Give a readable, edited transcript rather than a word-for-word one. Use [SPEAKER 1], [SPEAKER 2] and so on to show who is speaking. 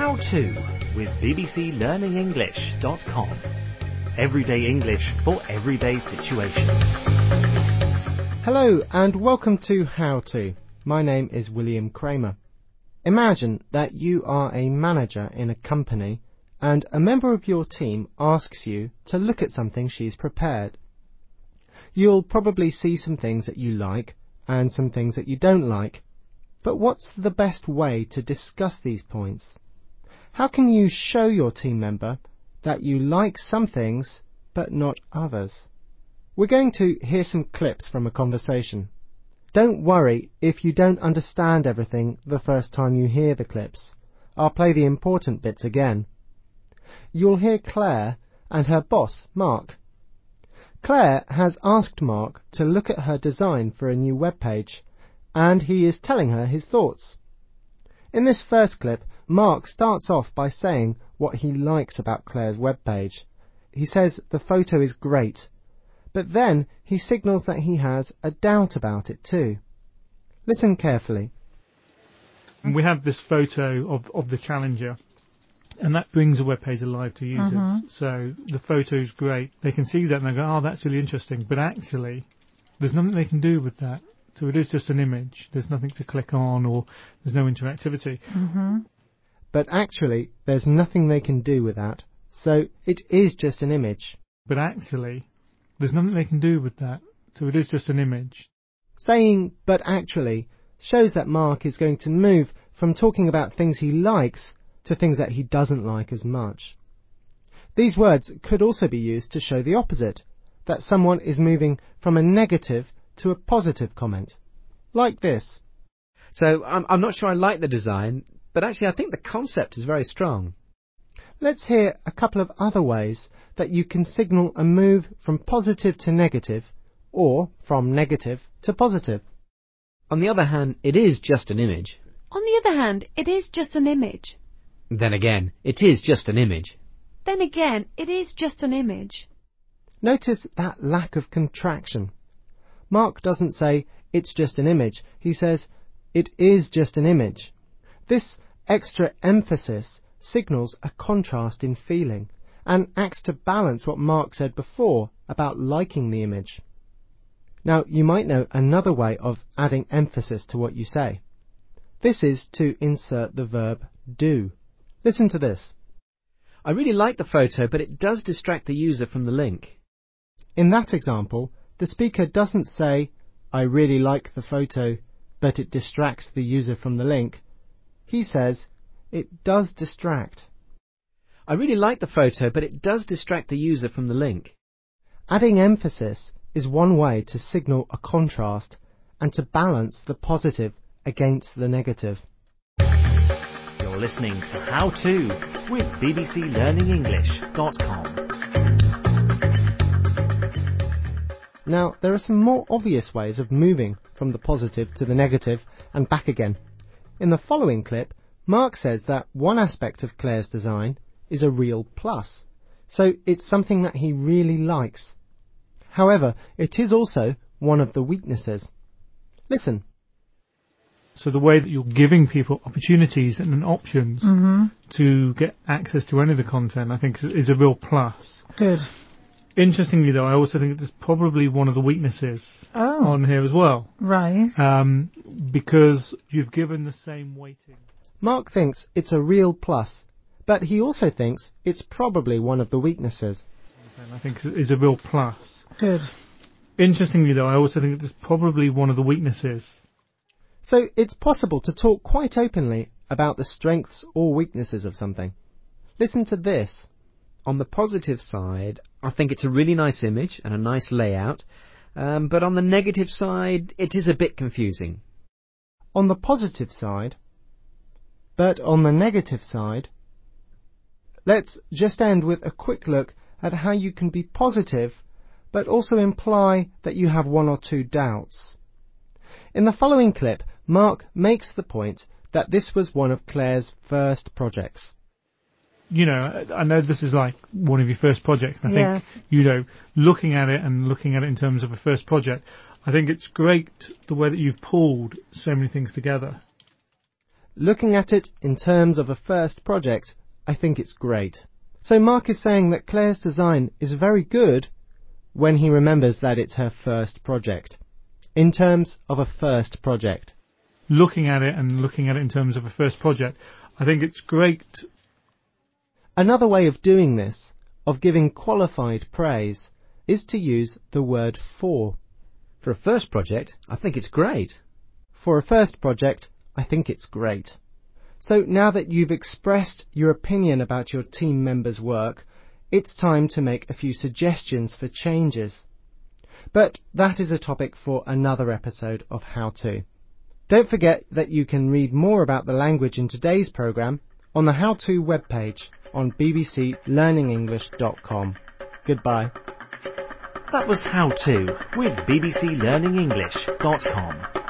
[SPEAKER 1] How To with bbclearningenglish.com. Everyday English for everyday situations.
[SPEAKER 2] Hello and welcome to How To. My name is William Kramer. Imagine that you are a manager in a company and a member of your team asks you to look at something she's prepared. You'll probably see some things that you like and some things that you don't like. But what's the best way to discuss these points? How can you show your team member that you like some things but not others? We're going to hear some clips from a conversation. Don't worry if you don't understand everything the first time you hear the clips. I'll play the important bits again. You'll hear Claire and her boss, Mark. Claire has asked Mark to look at her design for a new web page, and he is telling her his thoughts. In this first clip, Mark starts off by saying what he likes about Claire's web page. He says the photo is great, but then he signals that he has a doubt about it too. Listen carefully.
[SPEAKER 3] We have this photo of the Challenger, and that brings the web page alive to users. So the photo is great. They can see that and they go, oh, that's really interesting. But actually, there's nothing they can do with that. So it is just an image. There's nothing to click on or there's no interactivity.
[SPEAKER 2] But actually, there's nothing they can do with that. So it is just an image.
[SPEAKER 3] But actually, there's nothing they can do with that. So it is just an image.
[SPEAKER 2] Saying "but actually" shows that Mark is going to move from talking about things he likes to things that he doesn't like as much. These words could also be used to show the opposite, that someone is moving from a negative to a positive comment. Like this.
[SPEAKER 4] So I'm not sure I like the design, but actually I think the concept is very strong.
[SPEAKER 2] Let's hear a couple of other ways that you can signal a move from positive to negative, or from negative to positive.
[SPEAKER 4] On the other hand, it is just an image.
[SPEAKER 5] On the other hand, it is just an image.
[SPEAKER 4] Then again, it is just an image.
[SPEAKER 5] Then again, it is just an image.
[SPEAKER 2] Notice that lack of contraction. Mark doesn't say, it's just an image. He says, it is just an image. This extra emphasis signals a contrast in feeling and acts to balance what Mark said before about liking the image. Now, you might know another way of adding emphasis to what you say. This is to insert the verb do. Listen to this.
[SPEAKER 4] I really like the photo, but it does distract the user from the link.
[SPEAKER 2] In that example, the speaker doesn't say, I really like the photo, but it distracts the user from the link. He says, it does distract.
[SPEAKER 4] I really like the photo, but it does distract the user from the link.
[SPEAKER 2] Adding emphasis is one way to signal a contrast and to balance the positive against the negative.
[SPEAKER 1] You're listening to How To with bbclearningenglish.com.
[SPEAKER 2] Now, there are some more obvious ways of moving from the positive to the negative and back again. In the following clip, Mark says that one aspect of Claire's design is a real plus, so it's something that he really likes. However, it is also one of the weaknesses. Listen.
[SPEAKER 3] So the way that you're giving people opportunities and options to get access to any of the content, I think, is a real plus.
[SPEAKER 6] Good.
[SPEAKER 3] Interestingly, though, I also think it's probably one of the weaknesses on here as well.
[SPEAKER 6] Right.
[SPEAKER 3] Because you've given the same weighting.
[SPEAKER 2] Mark thinks it's a real plus, but he also thinks it's probably one of the weaknesses.
[SPEAKER 3] I think is a real plus.
[SPEAKER 6] Good.
[SPEAKER 3] Interestingly, though, I also think it's probably one of the weaknesses.
[SPEAKER 2] So it's possible to talk quite openly about the strengths or weaknesses of something. Listen to this.
[SPEAKER 4] On the positive side, I think it's a really nice image and a nice layout, but on the negative side, it is a bit confusing.
[SPEAKER 2] On the positive side, but on the negative side, let's just end with a quick look at how you can be positive, but also imply that you have one or two doubts. In the following clip, Mark makes the point that this was one of Claire's first projects.
[SPEAKER 3] You know, I know this is like one of your first projects. And I think, you know, looking at it in terms of a first project, I think it's great the way that you've pulled so many things together.
[SPEAKER 2] looking at it in terms of a first project, I think it's great. So Mark is saying that Claire's design is very good when he remembers that it's her first project. In terms of a first project.
[SPEAKER 3] Looking at it in terms of a first project, I think it's great.
[SPEAKER 2] Another way of doing this, of giving qualified praise, is to use the word for.
[SPEAKER 4] For a first project, I think it's great.
[SPEAKER 2] For a first project, I think it's great. So now that you've expressed your opinion about your team members' work, it's time to make a few suggestions for changes. But that is a topic for another episode of How To. Don't forget that you can read more about the language in today's programme on the How To webpage on bbclearningenglish.com. Goodbye.
[SPEAKER 1] That was How To with bbclearningenglish.com.